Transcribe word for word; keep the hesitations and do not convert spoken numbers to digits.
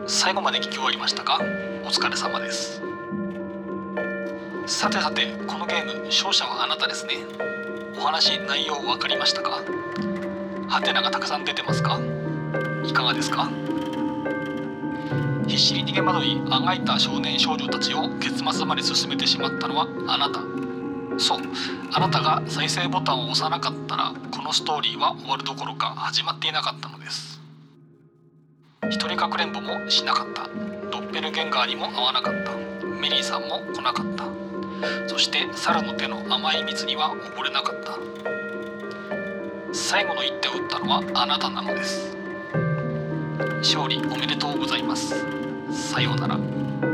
最後まで聞き終わりましたか？お疲れ様です。さてさて、このゲーム勝者はあなたですね。お話内容分かりましたか？ハテナがたくさん出てますか？いかがですか？必死に逃げ惑いあがいた少年少女たちを結末まで進めてしまったのはあなた。そう、あなたが再生ボタンを押さなかったらこのストーリーは終わるどころか始まっていなかったのです。一人かくれんぼもしなかった。ドッペルゲンガーにも会わなかった。メリーさんも来なかった。そして猿の手の甘い蜜には溺れなかった。最後の一手を打ったのはあなたなのです。勝利おめでとうございます。さようなら。